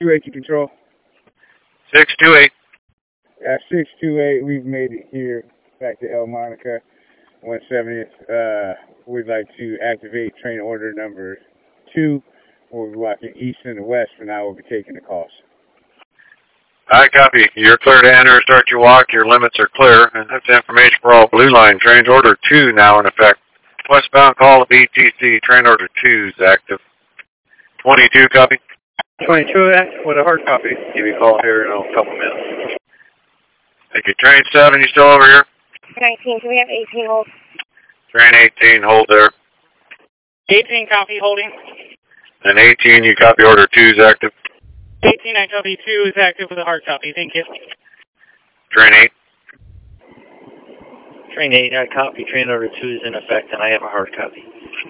628 to control. 628. At 628, we've made it here back to El Monica, 170th. We'd like to activate train order number 2. We'll be walking east and west, but now we'll be taking the calls. I copy. You're clear to enter. Start your walk. Your limits are clear. And that's information for all Blue Line. Train order 2 now in effect. Westbound call to BTC. Train order 2 is active. 22 copy. 22 active with a hard copy. Give you a call here in a couple minutes. Thank you. Train 7, you still over here? 19, can we have 18 hold? Train 18, hold there. 18 copy, holding. And 18, you copy order 2 is active. 18, I copy 2 is active with a hard copy. Thank you. Train 8. Train 8, I copy. Train order 2 is in effect, and I have a hard copy.